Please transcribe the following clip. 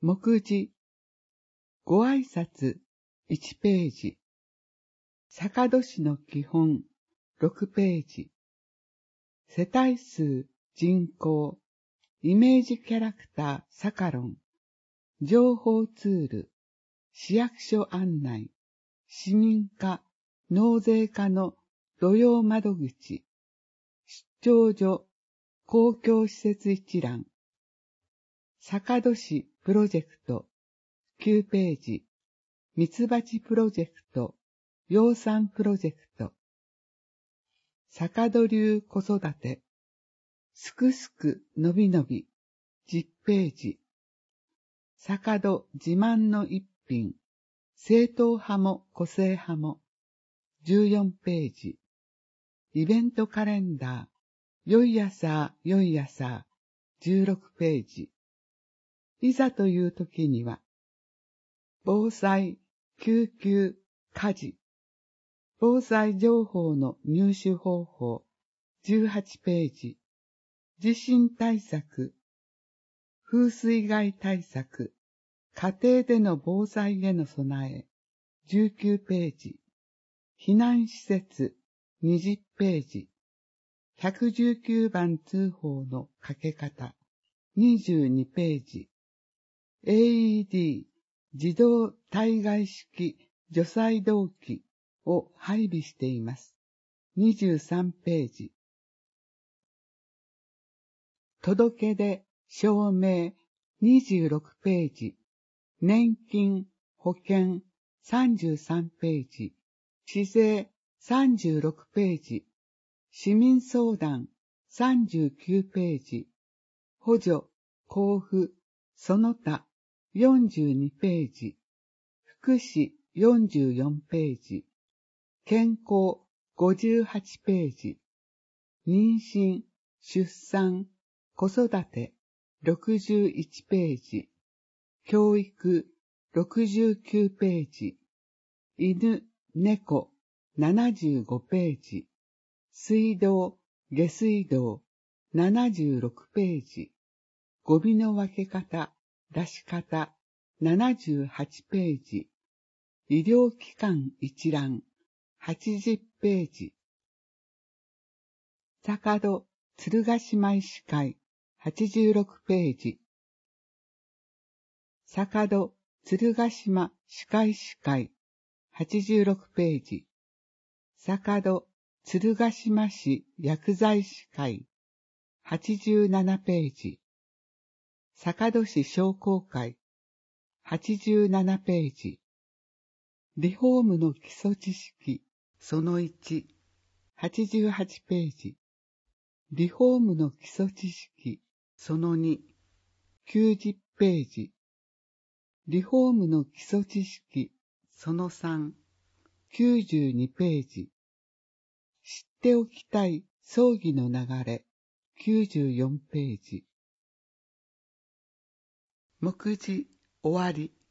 目次、ご挨拶1ページ、坂戸市の基本6ページ、世帯数、人口、イメージキャラクターサカロン、情報ツール、市役所案内、市民課、納税課の土曜窓口、出張所、公共施設一覧、坂戸市プロジェクト、9ページ、ミツバチプロジェクト、養蚕プロジェクト、坂戸流子育て、すくすくのびのび、10ページ、坂戸自慢の一品、正統派も個性派も、14ページ、イベントカレンダー、よい朝、よい朝、16ページ、いざという時には、防災、救急、火事、防災情報の入手方法、18ページ、地震対策、風水害対策、家庭での防災への備え、19ページ、避難施設、20ページ、119番通報のかけ方、22ページ、AED、自動対外式除細動器を配備しています。23ページ、届け出、証明、26ページ、年金、保険、33ページ、市税、36ページ、市民相談、39ページ、補助、交付、その他、42ページ、福祉、44ページ、健康、58ページ、妊娠、出産、子育て、61ページ、教育、69ページ、犬、猫、75ページ、水道、下水道、76ページ、ゴミの分け方、出し方、78ページ、医療機関一覧、80ページ、坂戸鶴ヶ島医師会、86ページ、坂戸鶴ヶ島歯科医師会、86ページ、坂戸鶴ヶ島市薬剤師会、87ページ、坂戸市商工会、87ページ、リフォームの基礎知識、その1、88ページ、リフォームの基礎知識、その2、90ページ、リフォームの基礎知識、その3、92ページ、知っておきたい葬儀の流れ、94ページ。目次終わり。